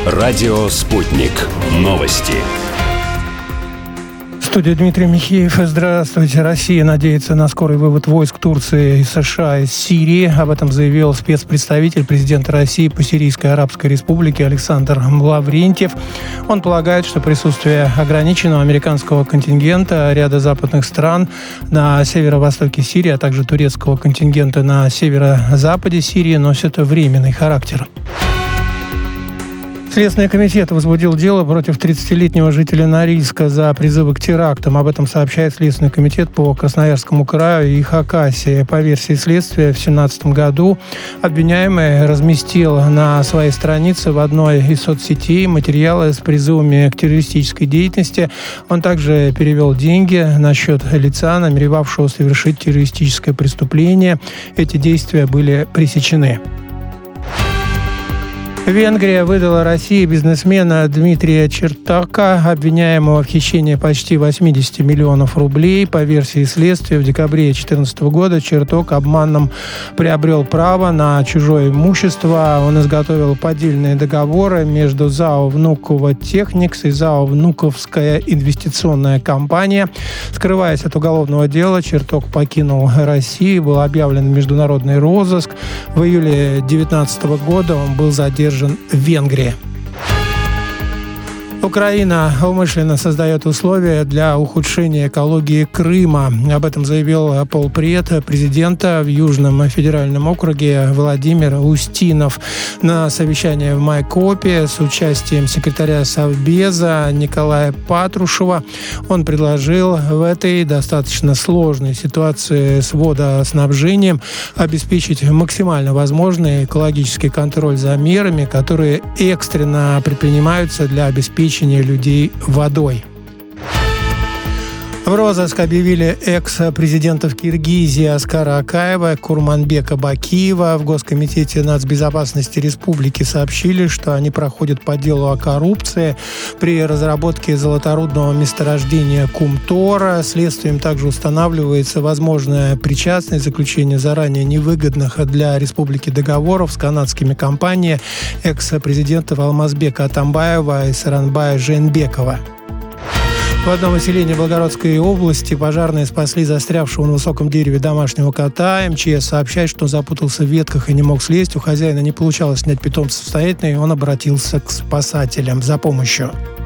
Радио «Спутник». Новости. В студии Дмитрий Михеев. Здравствуйте. Россия надеется на скорый вывод войск Турции и США из Сирии. Об этом заявил спецпредставитель президента России по Сирийской Арабской Республике Александр Лаврентьев. Он полагает, что присутствие ограниченного американского контингента ряда западных стран на северо-востоке Сирии, а также турецкого контингента на северо-западе Сирии носит временный характер. Следственный комитет возбудил дело против 30-летнего жителя Норильска за призывы к терактам. Об этом сообщает Следственный комитет по Красноярскому краю и Хакасии. По версии следствия, в 2017 году обвиняемый разместил на своей странице в одной из соцсетей материалы с призывами к террористической деятельности. Он также перевел деньги на счет лица, намеревавшего совершить террористическое преступление. Эти действия были пресечены. Венгрия выдала России бизнесмена Дмитрия Чертака, обвиняемого в хищении почти 80 миллионов рублей. По версии следствия, в декабре 2014 года Черток обманом приобрел право на чужое имущество. Он изготовил поддельные договоры между ЗАО «Внуково Техникс» и ЗАО «Внуковская инвестиционная компания». Скрываясь от уголовного дела, Черток покинул Россию, был объявлен международный розыск. В июле 2019 года он был задержан в Венгрии. Украина умышленно создает условия для ухудшения экологии Крыма. Об этом заявил полпред президента в Южном федеральном округе Владимир Устинов на совещании в Майкопе с участием секретаря Совбеза Николая Патрушева. Он предложил в этой достаточно сложной ситуации с водоснабжением обеспечить максимально возможный экологический контроль за мерами, которые экстренно предпринимаются для обеспечения людей водой. В розыск объявили экс-президентов Киргизии Аскара Акаева и Курманбека Бакиева. В Госкомитете нацбезопасности республики сообщили, что они проходят по делу о коррупции при разработке золоторудного месторождения Кумтора. Следствием также устанавливается возможная причастность заключения заранее невыгодных для республики договоров с канадскими компаниями экс-президентов Алмазбека Атамбаева и Саранбая Жээнбекова. В одном селении Белгородской области пожарные спасли застрявшего на высоком дереве домашнего кота. МЧС сообщает, что он запутался в ветках и не мог слезть. У хозяина не получалось снять питомца самостоятельно, и он обратился к спасателям за помощью.